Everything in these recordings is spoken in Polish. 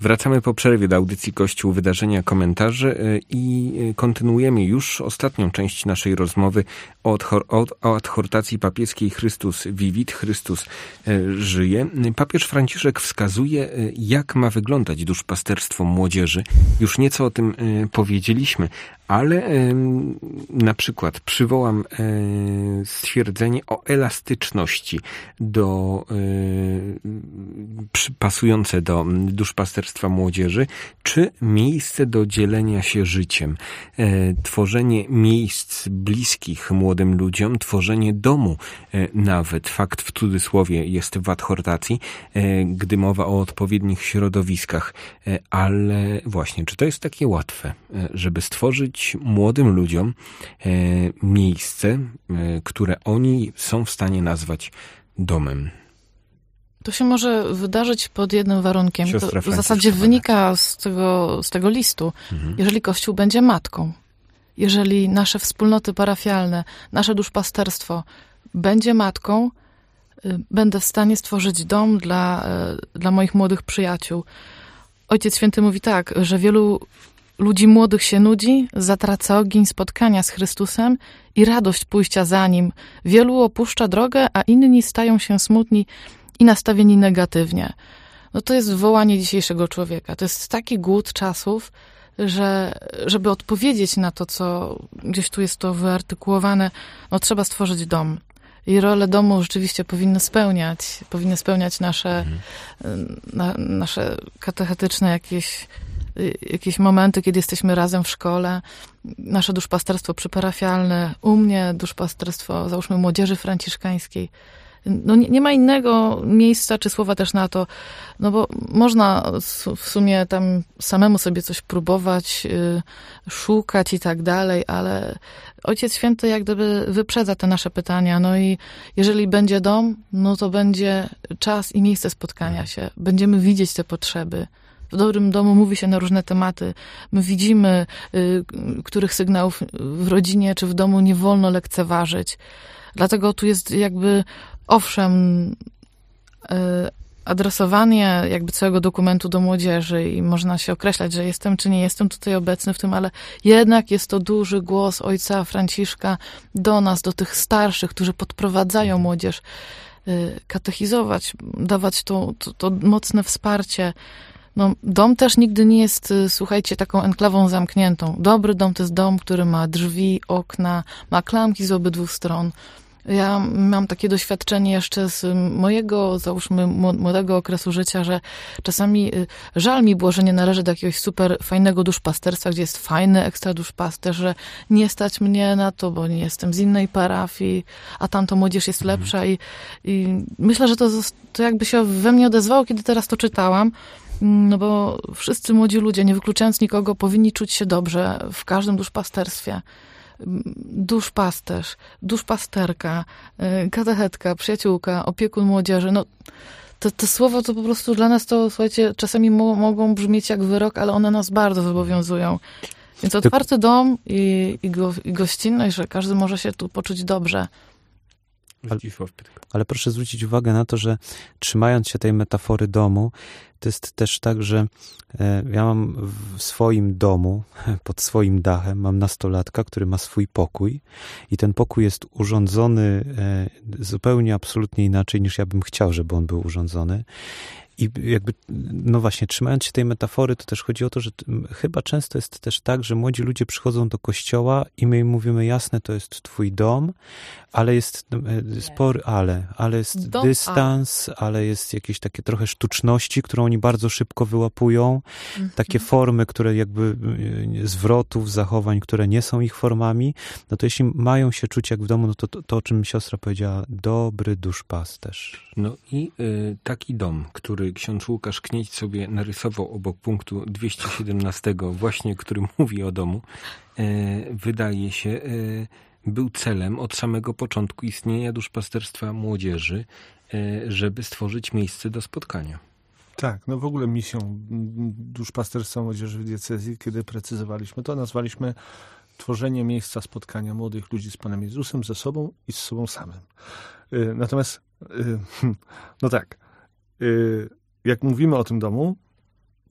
Wracamy po przerwie do audycji Kościół, wydarzenia, komentarze i kontynuujemy już ostatnią część naszej rozmowy o adhortacji papieskiej Chrystus Vivit, Chrystus żyje. Papież Franciszek wskazuje, jak ma wyglądać duszpasterstwo młodzieży. Już nieco o tym powiedzieliśmy, ale na przykład przywołam stwierdzenie o elastyczności pasujące do duszpasterstwa młodzieży, czy miejsce do dzielenia się życiem, tworzenie miejsc bliskich młodym ludziom, tworzenie domu nawet, fakt w cudzysłowie jest w adhortacji, gdy mowa o odpowiednich środowiskach, ale właśnie, czy to jest takie łatwe, żeby stworzyć młodym ludziom miejsce, które oni są w stanie nazwać domem? To się może wydarzyć pod jednym warunkiem. To w zasadzie wynika z tego listu. Jeżeli Kościół będzie matką, jeżeli nasze wspólnoty parafialne, nasze duszpasterstwo będzie matką, będę w stanie stworzyć dom dla moich młodych przyjaciół. Ojciec Święty mówi tak, że wielu ludzi młodych się nudzi, zatraca ogień spotkania z Chrystusem i radość pójścia za Nim. Wielu opuszcza drogę, a inni stają się smutni i nastawieni negatywnie. No to jest wołanie dzisiejszego człowieka. To jest taki głód czasów, że żeby odpowiedzieć na to, co gdzieś tu jest to wyartykułowane, no trzeba stworzyć dom. I rolę domu rzeczywiście powinny spełniać nasze katechetyczne jakieś momenty, kiedy jesteśmy razem w szkole, nasze duszpasterstwo przyparafialne, u mnie duszpasterstwo, załóżmy, młodzieży franciszkańskiej. No nie ma innego miejsca czy słowa też na to, no bo można w sumie tam samemu sobie coś próbować, szukać i tak dalej, ale Ojciec Święty jak gdyby wyprzedza te nasze pytania, no i jeżeli będzie dom, no to będzie czas i miejsce spotkania się. Będziemy widzieć te potrzeby. W dobrym domu mówi się na różne tematy. My widzimy, których sygnałów w rodzinie czy w domu nie wolno lekceważyć. Dlatego tu jest jakby, owszem, adresowanie jakby całego dokumentu do młodzieży i można się określać, że jestem czy nie jestem tutaj obecny w tym, ale jednak jest to duży głos ojca Franciszka do nas, do tych starszych, którzy podprowadzają młodzież, katechizować, dawać to mocne wsparcie. No, dom też nigdy nie jest, słuchajcie, taką enklawą zamkniętą. Dobry dom to jest dom, który ma drzwi, okna, ma klamki z obydwu stron. Ja mam takie doświadczenie jeszcze z mojego, załóżmy, młodego okresu życia, że czasami żal mi było, że nie należę do jakiegoś super fajnego duszpasterstwa, gdzie jest fajny ekstra duszpasterz, że nie stać mnie na to, bo nie jestem z innej parafii, a tamto młodzież jest lepsza i myślę, że to jakby się we mnie odezwało, kiedy teraz to czytałam. No bo wszyscy młodzi ludzie, nie wykluczając nikogo, powinni czuć się dobrze w każdym duszpasterstwie. Duszpasterz, duszpasterka, katechetka, przyjaciółka, opiekun młodzieży. No, te słowa to po prostu dla nas to, słuchajcie, czasami mogą brzmieć jak wyrok, ale one nas bardzo zobowiązują. Więc otwarty dom i gościnność, że każdy może się tu poczuć dobrze. Ale proszę zwrócić uwagę na to, że trzymając się tej metafory domu, to jest też tak, że ja mam w swoim domu, pod swoim dachem, mam nastolatka, który ma swój pokój i ten pokój jest urządzony zupełnie, absolutnie inaczej niż ja bym chciał, żeby on był urządzony. I jakby, no właśnie, trzymając się tej metafory, to też chodzi o to, że chyba często jest też tak, że młodzi ludzie przychodzą do kościoła i my im mówimy, jasne, to jest twój dom, ale jest spory ale jest dystans, ale jest jakieś takie trochę sztuczności, którą oni bardzo szybko wyłapują, takie formy, które jakby zwrotów, zachowań, które nie są ich formami, no to jeśli mają się czuć jak w domu, no to o czym siostra powiedziała, dobry duszpasterz. No i taki dom, który ksiądz Łukasz Knieć sobie narysował obok punktu 217, właśnie, który mówi o domu, wydaje się, był celem od samego początku istnienia duszpasterstwa młodzieży, żeby stworzyć miejsce do spotkania. Tak, no w ogóle misją duszpasterstwa młodzieży w diecezji, kiedy precyzowaliśmy to, nazwaliśmy tworzenie miejsca spotkania młodych ludzi z Panem Jezusem, ze sobą i z sobą samym. Natomiast, no tak, jak mówimy o tym domu,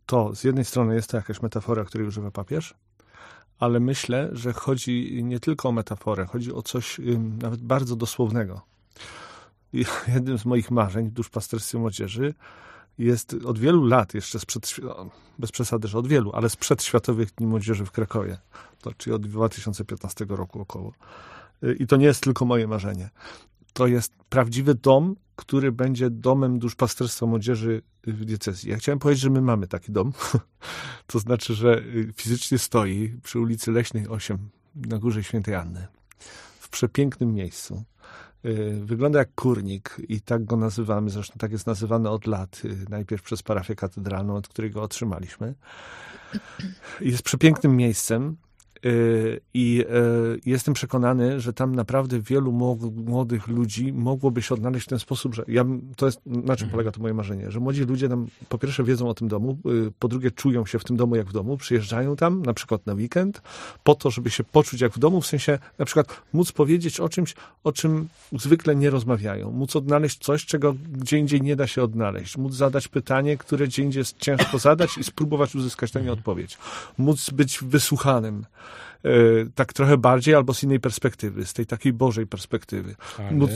to z jednej strony jest to jakaś metafora, której używa papież, ale myślę, że chodzi nie tylko o metaforę, chodzi o coś nawet bardzo dosłownego. I jednym z moich marzeń w duszpasterstwie młodzieży jest od wielu lat, jeszcze bez przesady, że od wielu, ale sprzed Światowych Dni Młodzieży w Krakowie, czyli od 2015 roku około. I to nie jest tylko moje marzenie. To jest prawdziwy dom, który będzie domem duszpasterstwa młodzieży w diecezji. Ja chciałem powiedzieć, że my mamy taki dom. To znaczy, że fizycznie stoi przy ulicy Leśnej 8 na Górze Świętej Anny. W przepięknym miejscu. Wygląda jak kurnik i tak go nazywamy. Zresztą tak jest nazywany od lat. Najpierw przez parafię katedralną, od której go otrzymaliśmy. Jest przepięknym miejscem. I jestem przekonany, że tam naprawdę wielu młodych ludzi mogłoby się odnaleźć w ten sposób, że to jest, na czym polega to moje marzenie, że młodzi ludzie tam po pierwsze wiedzą o tym domu, po drugie czują się w tym domu jak w domu, przyjeżdżają tam na przykład na weekend po to, żeby się poczuć jak w domu, w sensie na przykład móc powiedzieć o czymś, o czym zwykle nie rozmawiają, móc odnaleźć coś, czego gdzie indziej nie da się odnaleźć, móc zadać pytanie, które gdzie indziej jest ciężko zadać i spróbować uzyskać na nie odpowiedź, móc być wysłuchanym. Tak trochę bardziej albo z innej perspektywy, z tej takiej Bożej perspektywy. Móc,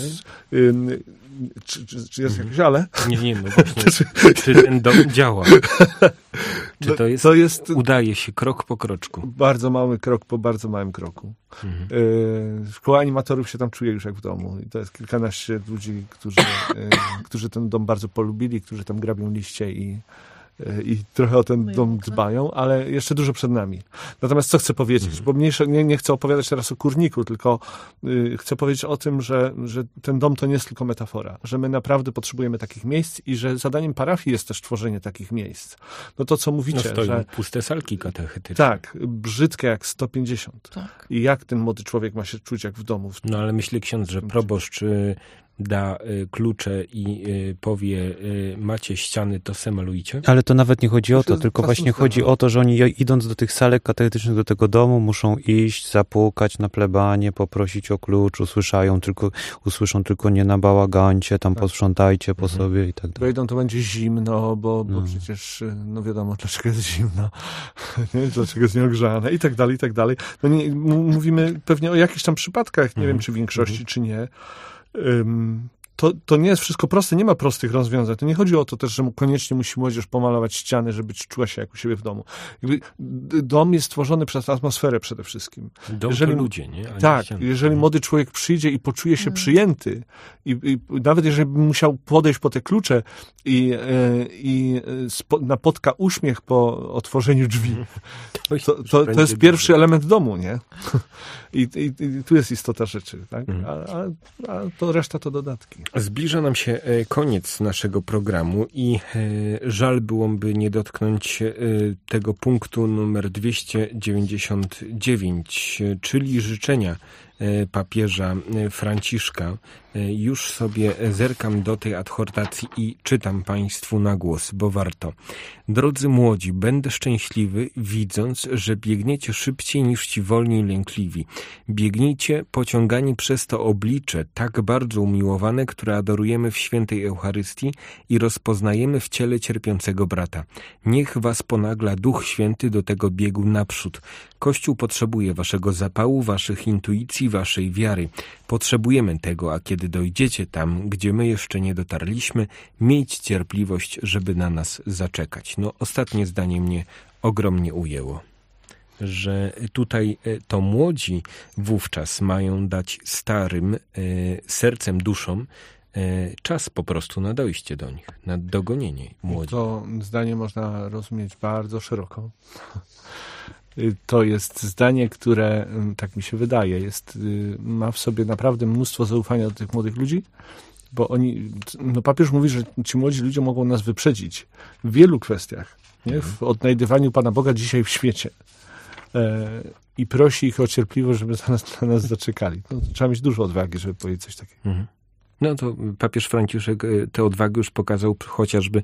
czy jest jakieś ale? Nie, no właśnie. Czy ten dom działa? Czy to jest udaje się krok po kroczku? Bardzo mały krok po bardzo małym kroku. Szkoła animatorów się tam czuje już jak w domu. I to jest kilkanaście ludzi, którzy ten dom bardzo polubili, którzy tam grabią liście i trochę o ten dom dbają, ale jeszcze dużo przed nami. Natomiast co chcę powiedzieć? Bo nie chcę opowiadać teraz o kurniku, tylko chcę powiedzieć o tym, że ten dom to nie jest tylko metafora, że my naprawdę potrzebujemy takich miejsc i że zadaniem parafii jest też tworzenie takich miejsc. No to, co mówicie, że puste salki katechetyczne. Tak, brzydkie jak 150. Tak. I jak ten młody człowiek ma się czuć jak w domu? No ale myśli ksiądz, że proboszcz da klucze i powie, macie ściany, to se malujcie? Ale to nawet nie chodzi o to, tylko właśnie chodzi o to, że oni idąc do tych salek katechetycznych, do tego domu, muszą iść, zapukać na plebanie, poprosić o klucz, usłyszą tylko nie na bałagancie, tam posprzątajcie po sobie i tak dalej. Wejdą, to będzie zimno, bo przecież, no wiadomo, dlaczego jest zimno, nie? Dlaczego jest nieogrzane i tak dalej, i tak dalej. No mówimy pewnie o jakichś tam przypadkach, nie wiem, czy w większości, czy nie. To nie jest wszystko proste, nie ma prostych rozwiązań. To nie chodzi o to też, że koniecznie musi młodzież pomalować ściany, żeby czuła się jak u siebie w domu. Dom jest stworzony przez atmosferę przede wszystkim. Dom to ludzie, nie? Tak, jeżeli młody człowiek przyjdzie i poczuje się przyjęty i nawet jeżeli by musiał podejść po te klucze i napotka uśmiech po otworzeniu drzwi, to jest pierwszy element domu, nie? I tu jest istota rzeczy, tak? A to reszta to dodatki. Zbliża nam się koniec naszego programu i żal byłoby nie dotknąć tego punktu numer 299, czyli życzenia papieża Franciszka. Już sobie zerkam do tej adhortacji i czytam Państwu na głos, bo warto. Drodzy młodzi, będę szczęśliwy, widząc, że biegniecie szybciej niż ci wolni i lękliwi. Biegnijcie pociągani przez to oblicze, tak bardzo umiłowane, które adorujemy w świętej Eucharystii i rozpoznajemy w ciele cierpiącego brata. Niech was ponagla Duch Święty do tego biegu naprzód. Kościół potrzebuje waszego zapału, waszych intuicji, waszej wiary. Potrzebujemy tego, a kiedy dojdziecie tam, gdzie my jeszcze nie dotarliśmy, miejcie cierpliwość, żeby na nas zaczekać. No, ostatnie zdanie mnie ogromnie ujęło, że tutaj to młodzi wówczas mają dać starym sercem, duszą czas po prostu na dojście do nich, na dogonienie młodych. To zdanie można rozumieć bardzo szeroko. To jest zdanie, które, tak mi się wydaje, ma w sobie naprawdę mnóstwo zaufania do tych młodych ludzi, bo papież mówi, że ci młodzi ludzie mogą nas wyprzedzić w wielu kwestiach, nie? W odnajdywaniu Pana Boga dzisiaj w świecie. I prosi ich o cierpliwość, żeby na nas zaczekali. No, trzeba mieć dużo odwagi, żeby powiedzieć coś takiego. No to papież Franciszek tę odwagę już pokazał chociażby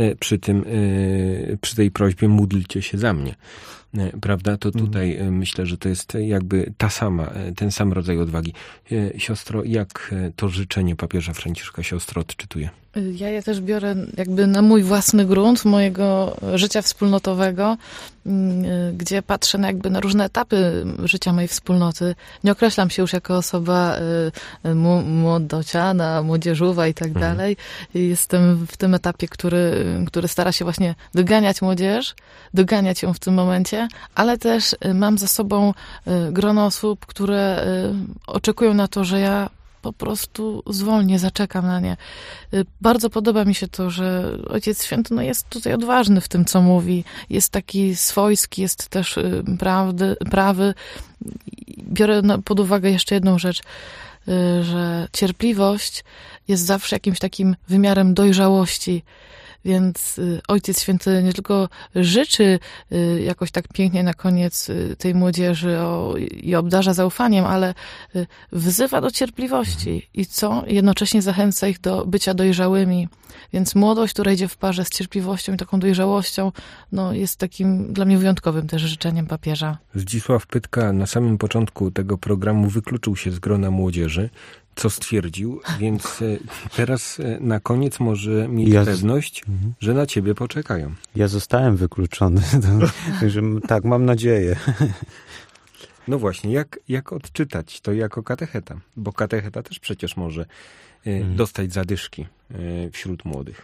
przy tej prośbie módlcie się za mnie. Prawda? To tutaj myślę, że to jest jakby ten sam rodzaj odwagi. Siostro, jak to życzenie papieża Franciszka siostro odczytuje? Ja je też biorę jakby na mój własny grunt mojego życia wspólnotowego, gdzie patrzę na różne etapy życia mojej wspólnoty. Nie określam się już jako osoba młodociana, młodzieżowa i tak dalej. Jestem w tym etapie, który stara się właśnie doganiać młodzież, doganiać ją w tym momencie, ale też mam za sobą grono osób, które oczekują na to, że ja po prostu zwolnię, zaczekam na nie. Bardzo podoba mi się to, że Ojciec Święty jest tutaj odważny w tym, co mówi. Jest taki swojski, jest też prawy. Biorę pod uwagę jeszcze jedną rzecz, że cierpliwość jest zawsze jakimś takim wymiarem dojrzałości. Więc Ojciec Święty nie tylko życzy jakoś tak pięknie na koniec tej młodzieży i obdarza zaufaniem, ale wzywa do cierpliwości i jednocześnie zachęca ich do bycia dojrzałymi. Więc młodość, która idzie w parze z cierpliwością i taką dojrzałością, jest takim dla mnie wyjątkowym też życzeniem papieża. Zdzisław Pytka na samym początku tego programu wykluczył się z grona młodzieży, co stwierdził, więc teraz na koniec może mieć pewność, że na ciebie poczekają. Ja zostałem wykluczony, także tak, mam nadzieję. No właśnie, jak odczytać to jako katecheta? Bo katecheta też przecież może dostać zadyszki wśród młodych.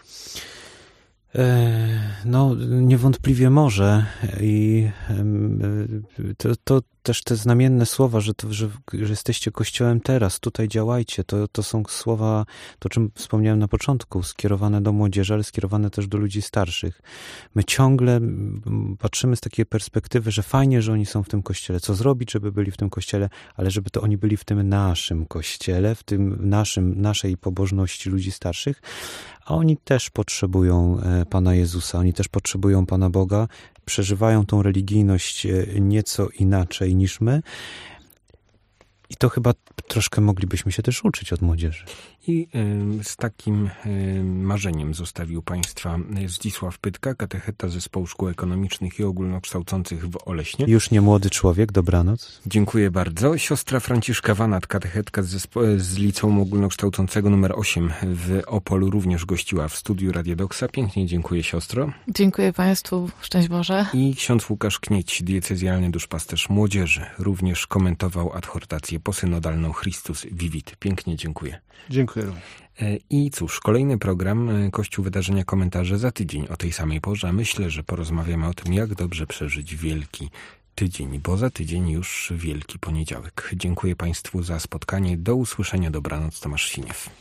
Niewątpliwie może i to też te znamienne słowa, że jesteście Kościołem teraz, tutaj działajcie, to są słowa, to o czym wspomniałem na początku, skierowane do młodzieży, ale skierowane też do ludzi starszych. My ciągle patrzymy z takiej perspektywy, że fajnie, że oni są w tym Kościele. Co zrobić, żeby byli w tym Kościele, ale żeby to oni byli w tym naszym Kościele, w tym naszej pobożności ludzi starszych, a oni też potrzebują Pana Jezusa, oni też potrzebują Pana Boga, przeżywają tą religijność nieco inaczej niż my i to chyba troszkę moglibyśmy się też uczyć od młodzieży. I z takim marzeniem zostawił Państwa Zdzisław Pytka, katecheta Zespołu Szkół Ekonomicznych i Ogólnokształcących w Oleśnie. Już nie młody człowiek, dobranoc. Dziękuję bardzo. Siostra Franciszka Wanat, katechetka z Liceum Ogólnokształcącego nr 8 w Opolu, również gościła w studiu Radio Doksa. Pięknie dziękuję, siostro. Dziękuję Państwu. Szczęść Boże. I ksiądz Łukasz Knieć, diecezjalny duszpasterz młodzieży, również komentował adhortację posynodalną Christus Vivit. Pięknie dziękuję. Dziękuję. I cóż, kolejny program Kościół Wydarzenia Komentarze za tydzień o tej samej porze. Myślę, że porozmawiamy o tym, jak dobrze przeżyć Wielki Tydzień, bo za tydzień już Wielki Poniedziałek. Dziękuję Państwu za spotkanie. Do usłyszenia. Dobranoc. Tomasz Siniew.